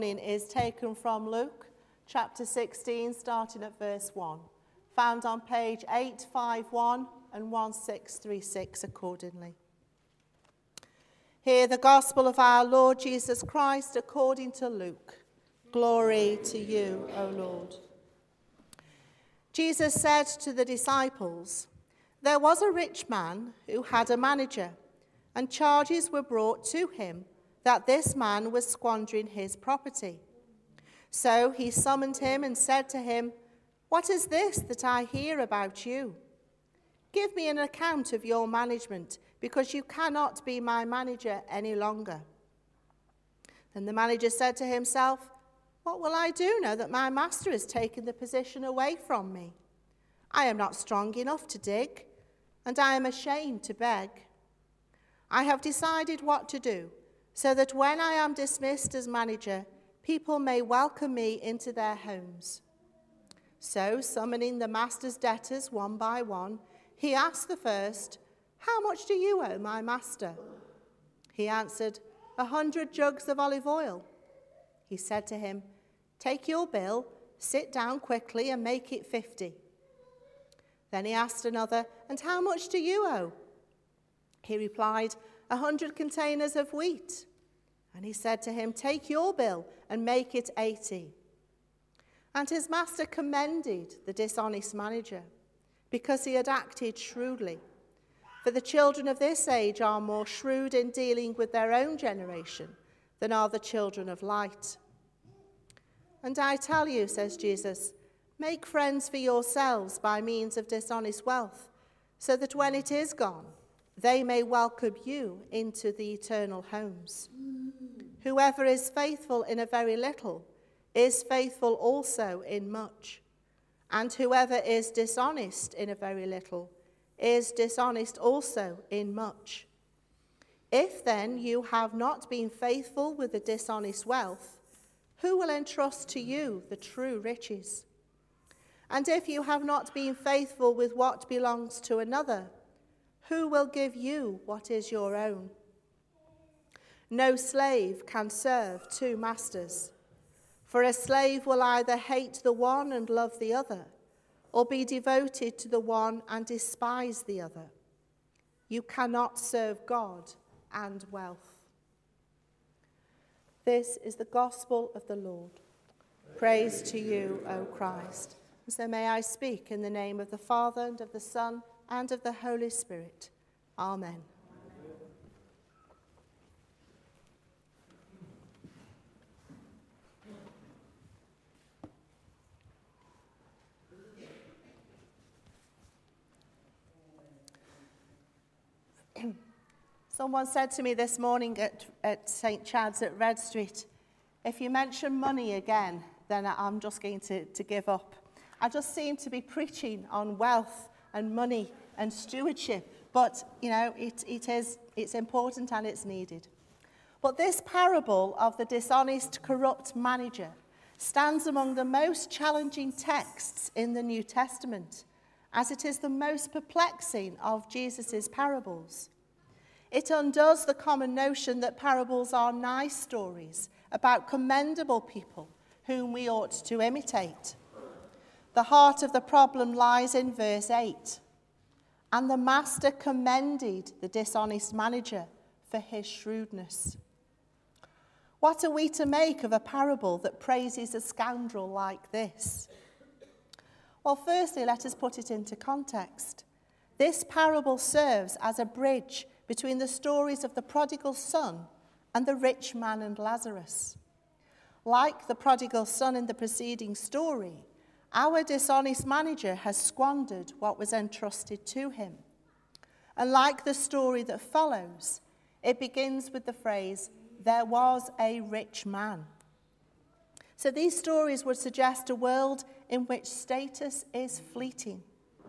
Is taken from Luke chapter 16, starting at verse 1, found on page 851 and 1636 accordingly. Hear the gospel of our Lord Jesus Christ according to Luke. Glory to you, O Lord. Jesus said to the disciples, "There was a rich man who had a manager, and charges were brought to him that this man was squandering his property. So he summoned him and said to him, 'What is this that I hear about you? Give me an account of your management, because you cannot be my manager any longer.' Then the manager said to himself, 'What will I do now that my master has taken the position away from me? I am not strong enough to dig, and I am ashamed to beg. I have decided what to do, so that when I am dismissed as manager, people may welcome me into their homes.' So, summoning the master's debtors one by one, he asked the first, 'How much do you owe my master?' He answered, 100 jugs of olive oil.' He said to him, 'Take your bill, sit down quickly and make it 50. Then he asked another, 'And how much do you owe?' He replied, 100 containers of wheat.' And he said to him, 'Take your bill and make it 80. And his master commended the dishonest manager, because he had acted shrewdly. For the children of this age are more shrewd in dealing with their own generation than are the children of light. And I tell you,' says Jesus, 'make friends for yourselves by means of dishonest wealth, so that when it is gone, they may welcome you into the eternal homes. Whoever is faithful in a very little is faithful also in much, and whoever is dishonest in a very little is dishonest also in much. If then you have not been faithful with the dishonest wealth, who will entrust to you the true riches? And if you have not been faithful with what belongs to another, who will give you what is your own? No slave can serve two masters, for a slave will either hate the one and love the other, or be devoted to the one and despise the other. You cannot serve God and wealth." This is the gospel of the Lord. Praise to you, O Christ. And so may I speak in the name of the Father, and of the Son, and of the Holy Spirit. Amen. Someone said to me this morning at St. Chad's at Red Street, "If you mention money again, then I'm just going to give up." I just seem to be preaching on wealth and money and stewardship, but it's important and it's needed. But this parable of the dishonest, corrupt manager stands among the most challenging texts in the New Testament, as it is the most perplexing of Jesus' parables. It undoes the common notion that parables are nice stories about commendable people whom we ought to imitate. The heart of the problem lies in verse 8. And the master commended the dishonest manager for his shrewdness. What are we to make of a parable that praises a scoundrel like this? Well, firstly, let us put it into context. This parable serves as a bridge between the stories of the prodigal son and the rich man and Lazarus. Like the prodigal son in the preceding story, our dishonest manager has squandered what was entrusted to him. And like the story that follows, it begins with the phrase, "There was a rich man." So these stories would suggest a world in which status is fleeting.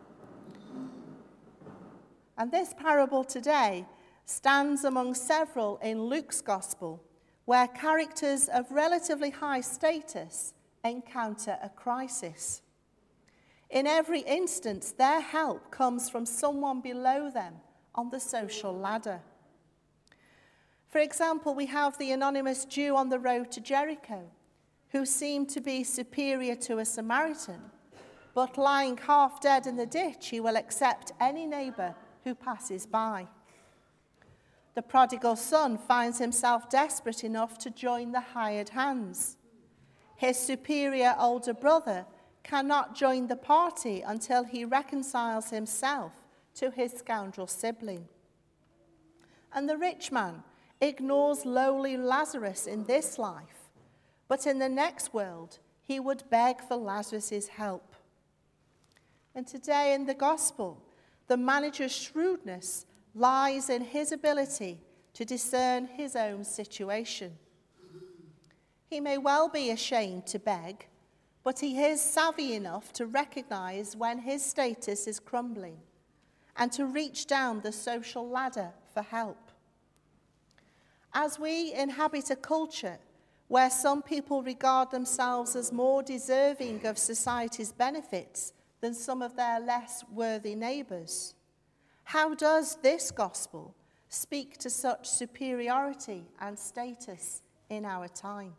And this parable today stands among several in Luke's gospel, where characters of relatively high status encounter a crisis. In every instance, their help comes from someone below them on the social ladder. For example, we have the anonymous Jew on the road to Jericho, who seemed to be superior to a Samaritan, but lying half dead in the ditch, he will accept any neighbour who passes by. The prodigal son finds himself desperate enough to join the hired hands. His superior older brother cannot join the party until he reconciles himself to his scoundrel sibling. And the rich man ignores lowly Lazarus in this life, but in the next world he would beg for Lazarus' help. And today in the gospel, the manager's shrewdness lies in his ability to discern his own situation. He may well be ashamed to beg, but he is savvy enough to recognize when his status is crumbling and to reach down the social ladder for help. As we inhabit a culture where some people regard themselves as more deserving of society's benefits than some of their less worthy neighbours, how does this gospel speak to such superiority and status in our time?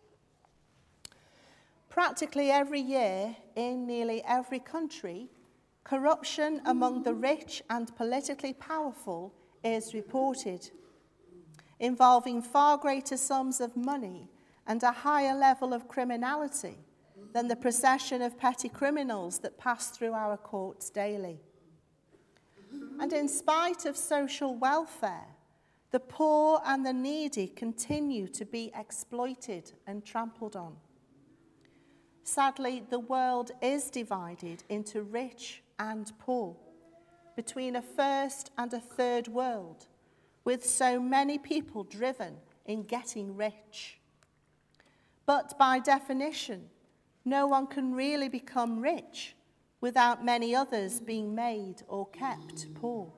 Practically every year, in nearly every country, corruption among the rich and politically powerful is reported, involving far greater sums of money and a higher level of criminality than the procession of petty criminals that pass through our courts daily. And in spite of social welfare, the poor and the needy continue to be exploited and trampled on. Sadly, the world is divided into rich and poor, between a first and a third world, with so many people driven in getting rich. But by definition, no one can really become rich without many others being made or kept poor.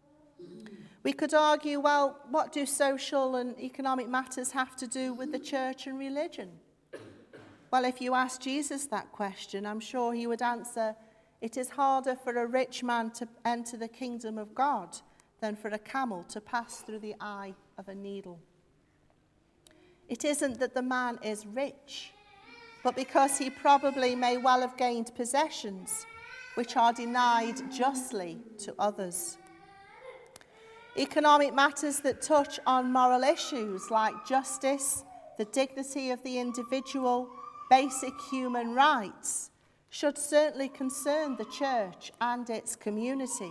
We could argue, well, what do social and economic matters have to do with the church and religion? Well, if you ask Jesus that question, I'm sure he would answer, it is harder for a rich man to enter the kingdom of God than for a camel to pass through the eye of a needle. It isn't that the man is rich, but because he probably may well have gained possessions which are denied justly to others. Economic matters that touch on moral issues like justice, the dignity of the individual, basic human rights, should certainly concern the church and its community.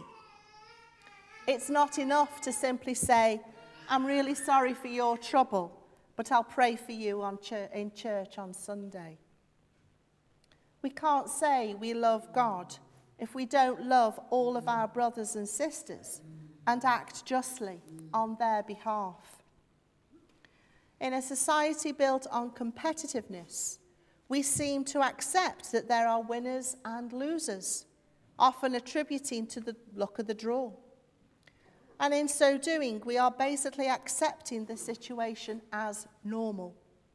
It's not enough to simply say, I'm really sorry for your trouble, but I'll pray for you in church on Sunday. We can't say we love God if we don't love all of our brothers and sisters and act justly on their behalf. In a society built on competitiveness, we seem to accept that there are winners and losers, often attributing to the luck of the draw. And in so doing, we are basically accepting the situation as normal.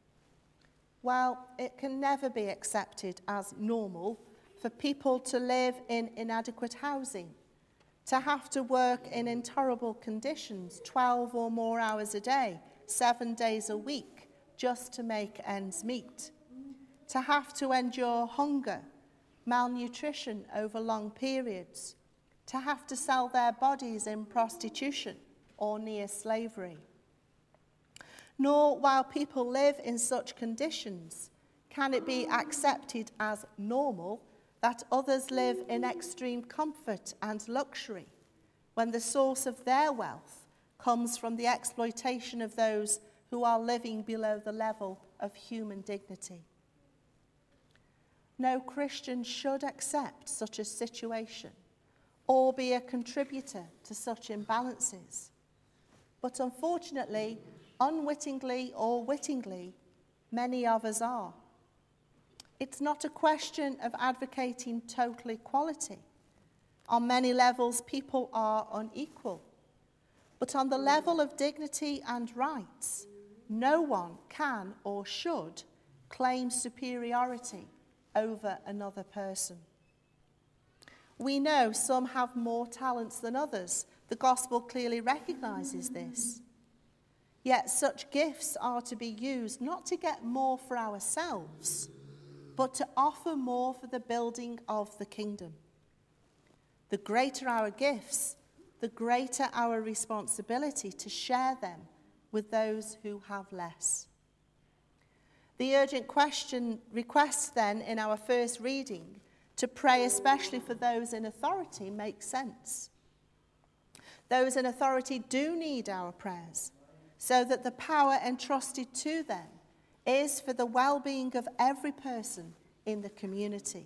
Well, it can never be accepted as normal for people to live in inadequate housing, to have to work in intolerable conditions 12 or more hours a day, 7 days a week, just to make ends meet, to have to endure hunger, malnutrition over long periods, to have to sell their bodies in prostitution or near slavery. Nor, while people live in such conditions, can it be accepted as normal that others live in extreme comfort and luxury when the source of their wealth comes from the exploitation of those who are living below the level of human dignity. No Christian should accept such a situation or be a contributor to such imbalances. But unfortunately, unwittingly or wittingly, many of us are. It's not a question of advocating total equality. On many levels, people are unequal. But on the level of dignity and rights, no one can or should claim superiority over another person. We know some have more talents than others. The gospel clearly recognizes this. Yet such gifts are to be used not to get more for ourselves, but to offer more for the building of the kingdom. The greater our gifts, the greater our responsibility to share them with those who have less. The urgent request then in our first reading to pray especially for those in authority makes sense. Those in authority do need our prayers, so that the power entrusted to them is for the well-being of every person in the community.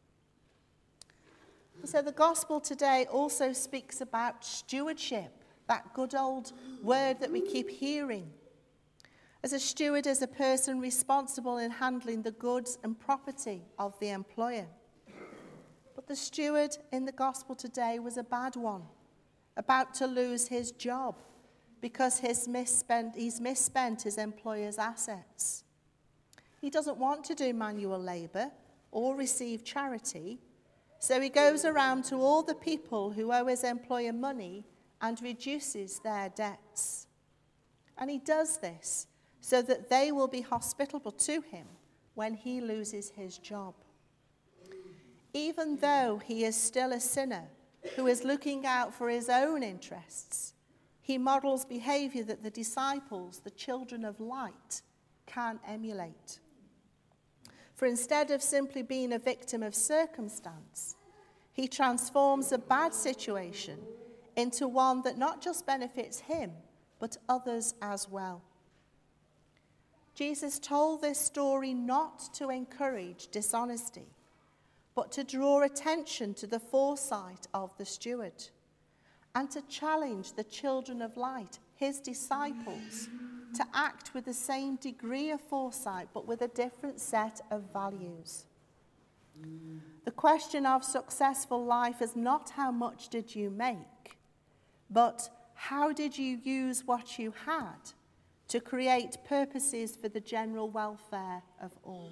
So the gospel today also speaks about stewardship, that good old word that we keep hearing. As a steward is a person responsible in handling the goods and property of the employer. But the steward in the gospel today was a bad one, about to lose his job because he's misspent his employer's assets. He doesn't want to do manual labour or receive charity, so he goes around to all the people who owe his employer money and reduces their debts. And he does this so that they will be hospitable to him when he loses his job. Even though he is still a sinner who is looking out for his own interests, he models behaviour that the disciples, the children of light, can emulate. For instead of simply being a victim of circumstance, he transforms a bad situation into one that not just benefits him, but others as well. Jesus told this story not to encourage dishonesty, but to draw attention to the foresight of the steward and to challenge the children of light, his disciples, to act with the same degree of foresight, but with a different set of values. The question of successful life is not how much did you make, but how did you use what you had to create purposes for the general welfare of all.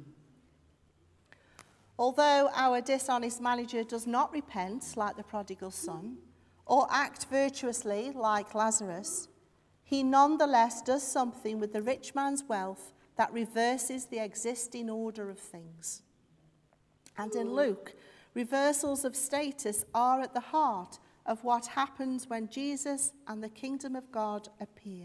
Although our dishonest manager does not repent like the prodigal son, or act virtuously like Lazarus, he nonetheless does something with the rich man's wealth that reverses the existing order of things. And in Luke, reversals of status are at the heart of what happens when Jesus and the kingdom of God appear.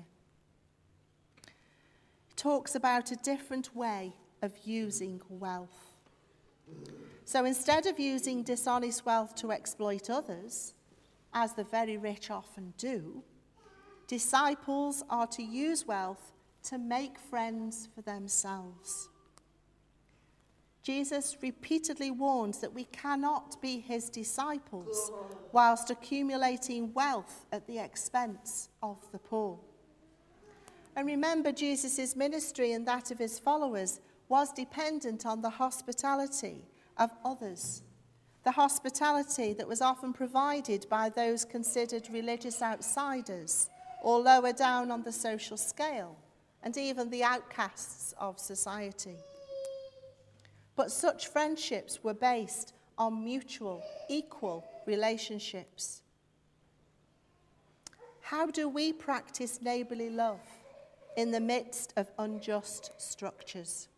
He talks about a different way of using wealth. So instead of using dishonest wealth to exploit others, as the very rich often do, disciples are to use wealth to make friends for themselves. Jesus repeatedly warns that we cannot be his disciples whilst accumulating wealth at the expense of the poor. And remember, Jesus' ministry and that of his followers was dependent on the hospitality of others, the hospitality that was often provided by those considered religious outsiders or lower down on the social scale, and even the outcasts of society. But such friendships were based on mutual, equal relationships. How do we practice neighbourly love in the midst of unjust structures?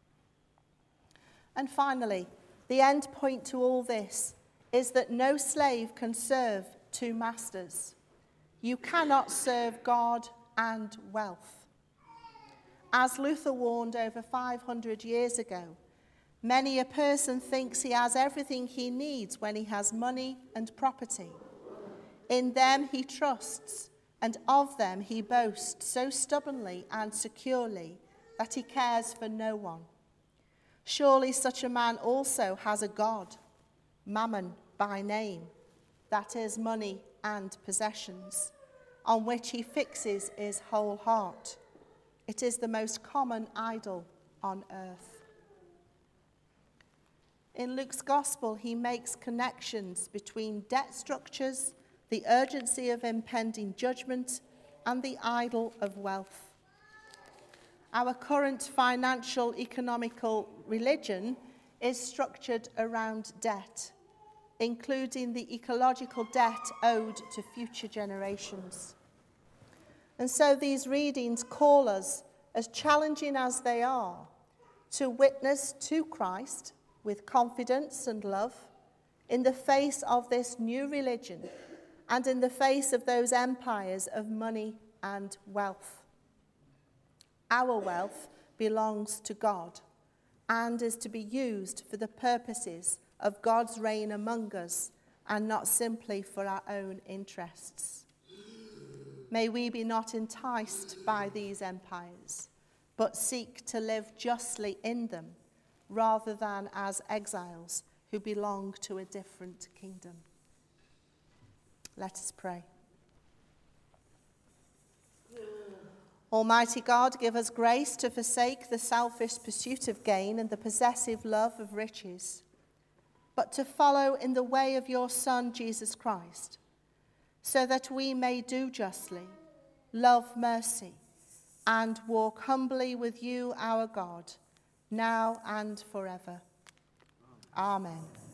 And finally, the end point to all this is that no slave can serve two masters. You cannot serve God and wealth. As Luther warned over 500 years ago, many a person thinks he has everything he needs when he has money and property. In them he trusts, and of them he boasts so stubbornly and securely that he cares for no one. Surely such a man also has a god, Mammon by name, that is money and possessions, on which he fixes his whole heart. It is the most common idol on earth. In Luke's gospel, he makes connections between debt structures, the urgency of impending judgment, and the idol of wealth. Our current financial, economical religion is structured around debt, including the ecological debt owed to future generations. And so these readings call us, as challenging as they are, to witness to Christ with confidence and love in the face of this new religion and in the face of those empires of money and wealth. Our wealth belongs to God and is to be used for the purposes of God's reign among us and not simply for our own interests. May we be not enticed by these empires, but seek to live justly in them rather than as exiles who belong to a different kingdom. Let us pray. Almighty God, give us grace to forsake the selfish pursuit of gain and the possessive love of riches, but to follow in the way of your Son, Jesus Christ, so that we may do justly, love mercy, and walk humbly with you, our God, now and forever. Amen.